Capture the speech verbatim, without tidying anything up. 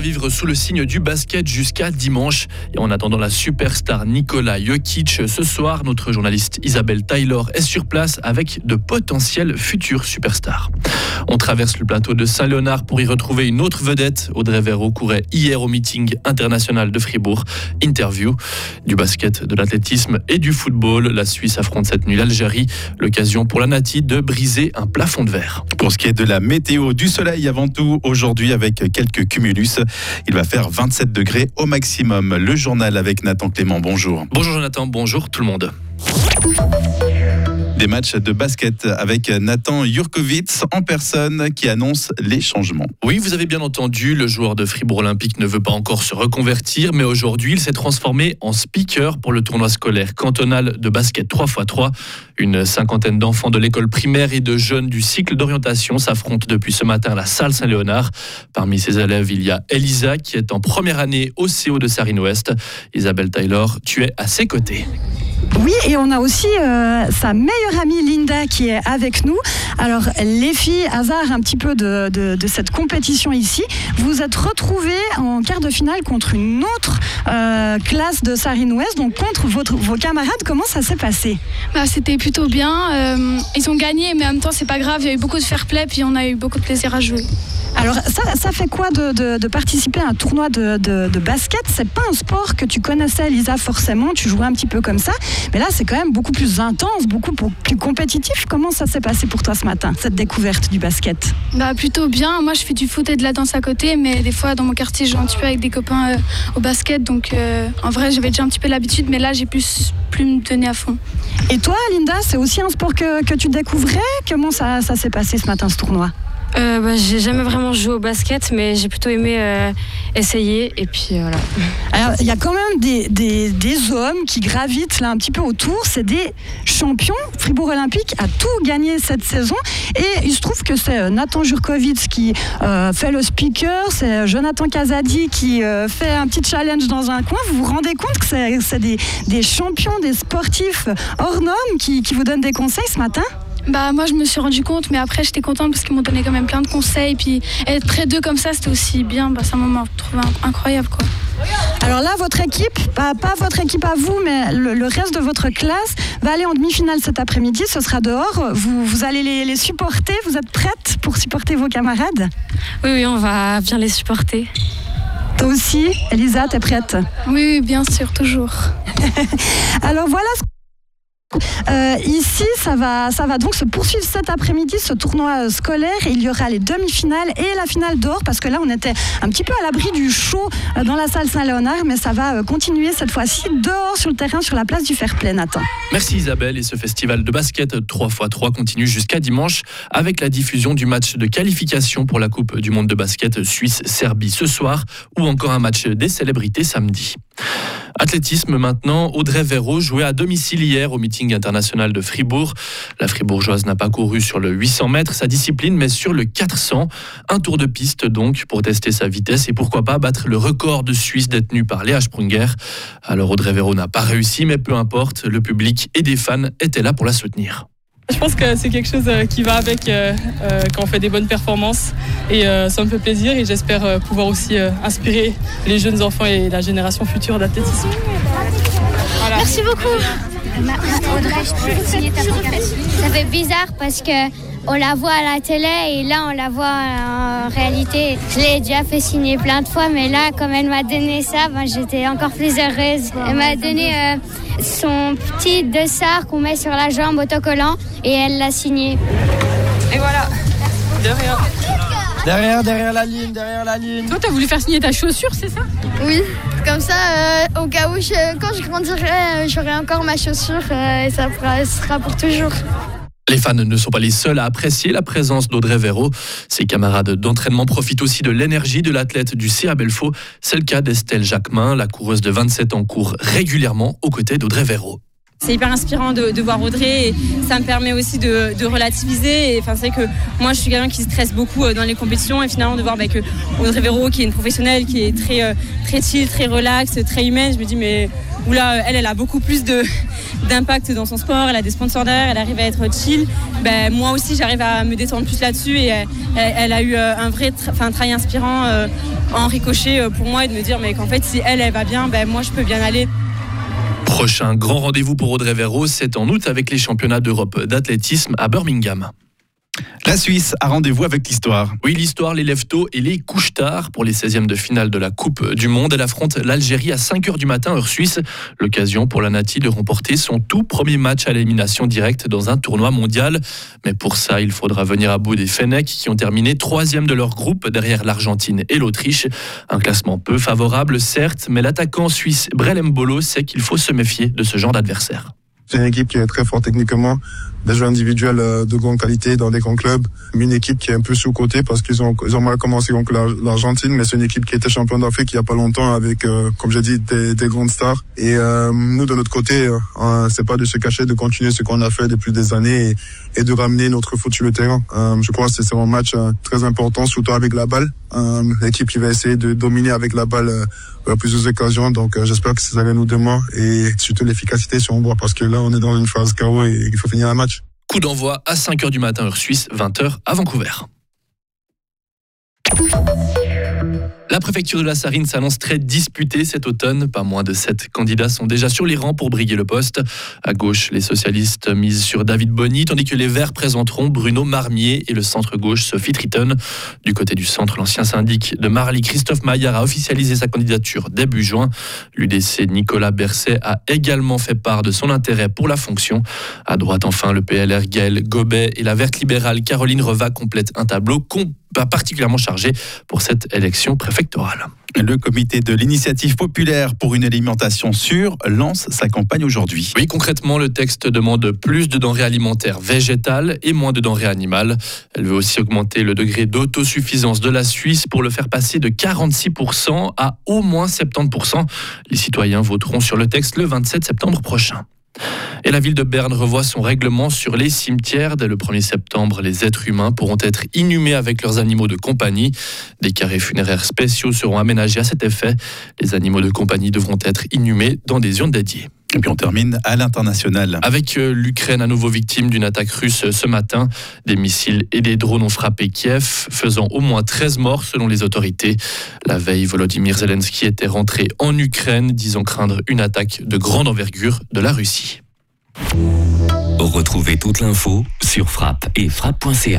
vivre sous le signe du basket jusqu'à dimanche. Et en attendant la superstar Nikola Jokic, ce soir, notre journaliste Isabelle Taylor est sur place avec de potentielles futures superstars. On traverse le plateau de Saint-Léonard pour y retrouver une autre vedette. Audrey Verreau courait hier au meeting international de Fribourg. Interview du basket, de l'athlétisme et du football. La Suisse affronte cette nuit l'Algérie. L'occasion pour la Nati de briser un plafond de verre. Pour ce qui est de la météo, du soleil avant tout aujourd'hui avec quelques cumulus. Il va faire vingt-sept degrés au maximum. Le journal avec Nathan Clément. Bonjour. Bonjour Jonathan, bonjour tout le monde. Des matchs de basket avec Nathan Jurkovic en personne qui annonce les changements. Oui, vous avez bien entendu, le joueur de Fribourg Olympique ne veut pas encore se reconvertir, mais aujourd'hui, il s'est transformé en speaker pour le tournoi scolaire cantonal de basket trois par trois. Une cinquantaine d'enfants de l'école primaire et de jeunes du cycle d'orientation s'affrontent depuis ce matin à la salle Saint-Léonard. Parmi ses élèves, il y a Elisa qui est en première année au C O de Sarine-Ouest. Isabelle Taylor, tu es à ses côtés. Oui, et on a aussi euh, sa meilleure amie Linda qui est avec nous. Alors les filles, hasard un petit peu de, de, de cette compétition ici, vous êtes retrouvées en quart de finale contre une autre euh, classe de Sarine-Ouest, donc contre votre, vos camarades. Comment ça s'est passé ? Bah, c'était plutôt bien, euh, ils ont gagné, mais en même temps c'est pas grave, il y a eu beaucoup de fair play, puis on a eu beaucoup de plaisir à jouer. Alors ça, ça fait quoi de, de, de participer à un tournoi de, de, de basket ? C'est pas un sport que tu connaissais, Lisa, forcément, tu jouais un petit peu comme ça, mais là c'est quand même beaucoup plus intense, beaucoup plus compétitif. Comment ça s'est passé pour toi ce matin, cette découverte du basket ? Bah plutôt bien, moi je fais du foot et de la danse à côté, mais des fois dans mon quartier je joue un petit peu avec des copains euh, au basket, donc euh, en vrai j'avais déjà un petit peu l'habitude, mais là j'ai plus, plus me donner à fond. Et toi Linda, c'est aussi un sport que, que tu découvrais ? Comment ça, ça s'est passé ce matin, ce tournoi ? Euh, bah, j'ai jamais vraiment joué au basket, mais j'ai plutôt aimé euh, essayer, et puis euh, voilà. Alors, il y a quand même des, des, des hommes qui gravitent là un petit peu autour, c'est des champions. Fribourg Olympique a tout gagné cette saison, et il se trouve que c'est Nathan Jurkovic qui euh, fait le speaker, c'est Jonathan Casadi qui euh, fait un petit challenge dans un coin. Vous vous rendez compte que c'est, c'est des, des champions, des sportifs hors normes qui, qui vous donnent des conseils ce matin ? Bah moi je me suis rendu compte, mais après j'étais contente parce qu'ils m'ont donné quand même plein de conseils, puis être près d'eux comme ça c'était aussi bien, bah, c'est un moment trouvé incroyable quoi. Alors là votre équipe, pas, pas votre équipe à vous, mais le, le reste de votre classe va aller en demi-finale cet après-midi, ce sera dehors, vous, vous allez les, les supporter, vous êtes prête pour supporter vos camarades ? Oui, oui, on va bien les supporter. Toi aussi, Elisa, t'es prête ? Oui, oui, bien sûr, toujours. Alors voilà ce Euh, ici, ça va, ça va donc se poursuivre cet après-midi, ce tournoi scolaire. Il y aura les demi-finales et la finale dehors, parce que là, on était un petit peu à l'abri du chaud dans la salle Saint-Léonard, mais ça va continuer cette fois-ci dehors sur le terrain, sur la place du Fair-Play, Nathan. Merci Isabelle, et ce festival de basket trois par trois continue jusqu'à dimanche avec la diffusion du match de qualification pour la Coupe du Monde de basket Suisse-Serbie ce soir, ou encore un match des célébrités samedi. Athlétisme maintenant, Audrey Verreau jouait à domicile hier au meeting international de Fribourg. La Fribourgeoise n'a pas couru sur le huit cents mètres, sa discipline, mais sur le quatre cents. Un tour de piste donc pour tester sa vitesse et pourquoi pas battre le record de Suisse détenu par Léa Sprunger. Alors Audrey Verreau n'a pas réussi, mais peu importe, le public et des fans étaient là pour la soutenir. Je pense que c'est quelque chose qui va avec euh, euh, quand on fait des bonnes performances et euh, ça me fait plaisir et j'espère euh, pouvoir aussi euh, inspirer les jeunes enfants et la génération future d'athlétisme. Voilà. Merci beaucoup. Audrey, je peux signer ta application. Ça fait bizarre parce que on la voit à la télé et là on la voit en réalité. Je l'ai déjà fait signer plein de fois, mais là comme elle m'a donné ça, ben, j'étais encore plus heureuse. Elle m'a donné euh, son petit dossard qu'on met sur la jambe autocollant et elle l'a signé. Et voilà. De rien. Derrière, derrière la ligne, derrière la ligne. Toi, t'as voulu faire signer ta chaussure, c'est ça ? Oui, comme ça, euh, au cas où je, quand je grandirai, euh, j'aurai encore ma chaussure euh, et ça pourra, sera pour toujours. Les fans ne sont pas les seuls à apprécier la présence d'Audrey Verreau. Ses camarades d'entraînement profitent aussi de l'énergie de l'athlète du C A Belfaux. C'est le cas d'Estelle Jacquemin, la coureuse de vingt-sept ans court régulièrement aux côtés d'Audrey Verreau. C'est hyper inspirant de, de voir Audrey et ça me permet aussi de, de relativiser. Et, enfin, c'est vrai que moi, je suis quelqu'un qui stresse beaucoup dans les compétitions et finalement de voir bah, que Audrey Véro, qui est une professionnelle, qui est très, très chill, très relax, très humaine, je me dis mais oula, elle, elle a beaucoup plus de, d'impact dans son sport, elle a des sponsors derrière, elle arrive à être chill. Ben, moi aussi, j'arrive à me détendre plus là-dessus et elle, elle a eu un vrai tra- un travail inspirant euh, en ricochet pour moi et de me dire mais qu'en fait, si elle, elle va bien, ben, moi, je peux bien aller. Prochain grand rendez-vous pour Audrey Véro, c'est en août avec les championnats d'Europe d'athlétisme à Birmingham. La Suisse a rendez-vous avec l'histoire. Oui, l'histoire, les lève-tôt et les couche-tard pour les seizièmes de finale de la Coupe du Monde. Elle affronte l'Algérie à cinq heures du matin, heure suisse. L'occasion pour la Nati de remporter son tout premier match à l'élimination directe dans un tournoi mondial. Mais pour ça, il faudra venir à bout des Fennecs qui ont terminé troisième de leur groupe derrière l'Argentine et l'Autriche. Un classement peu favorable, certes, mais l'attaquant suisse Brel Mbolo sait qu'il faut se méfier de ce genre d'adversaire. C'est une équipe qui est très forte techniquement, des joueurs individuels de grande qualité dans des grands clubs, mais une équipe qui est un peu sous-cotée parce qu'ils ont, ils ont mal commencé contre l'Argentine, mais c'est une équipe qui était championne d'Afrique il y a pas longtemps avec, euh, comme j'ai dit, des, des grandes stars. Et euh, nous, de notre côté, euh, c'est pas de se cacher, de continuer ce qu'on a fait depuis des années et, et de ramener notre foot sur le terrain. Euh, je crois que c'est un match euh, très important, surtout avec la balle. Euh, l'équipe qui va essayer de dominer avec la balle euh, à plusieurs occasions, donc euh, j'espère que ça va nous demain et surtout l'efficacité si on voit, parce que là on est dans une phase K O et il faut finir un match. Coup d'envoi à cinq heures du matin heure suisse, vingt heures à Vancouver. La préfecture de la Sarine s'annonce très disputée cet automne. Pas moins de sept candidats sont déjà sur les rangs pour briguer le poste. À gauche, les socialistes misent sur David Bonny, tandis que les Verts présenteront Bruno Marmier et le centre-gauche Sophie Triton. Du côté du centre, l'ancien syndic de Marly, Christophe Maillard, a officialisé sa candidature début juin. L'U D C Nicolas Berset a également fait part de son intérêt pour la fonction. À droite, enfin, le P L R Gaël Gobet et la verte libérale Caroline Reva complètent un tableau complet. Pas particulièrement chargé pour cette élection préfectorale. Le comité de l'initiative populaire pour une alimentation sûre lance sa campagne aujourd'hui. Oui, concrètement, le texte demande plus de denrées alimentaires végétales et moins de denrées animales. Elle veut aussi augmenter le degré d'autosuffisance de la Suisse pour le faire passer de quarante-six pour cent à au moins soixante-dix pour cent. Les citoyens voteront sur le texte le vingt-sept septembre prochain. Et la ville de Berne revoit son règlement sur les cimetières. Dès le premier septembre, les êtres humains pourront être inhumés avec leurs animaux de compagnie. Des carrés funéraires spéciaux seront aménagés à cet effet. Les animaux de compagnie devront être inhumés dans des urnes dédiées. Et puis on termine à l'international. Avec l'Ukraine à nouveau victime d'une attaque russe ce matin. Des missiles et des drones ont frappé Kiev, faisant au moins treize morts selon les autorités. La veille, Volodymyr Zelensky était rentré en Ukraine, disant craindre une attaque de grande envergure de la Russie. Retrouvez toute l'info sur frappe et frappe point c h.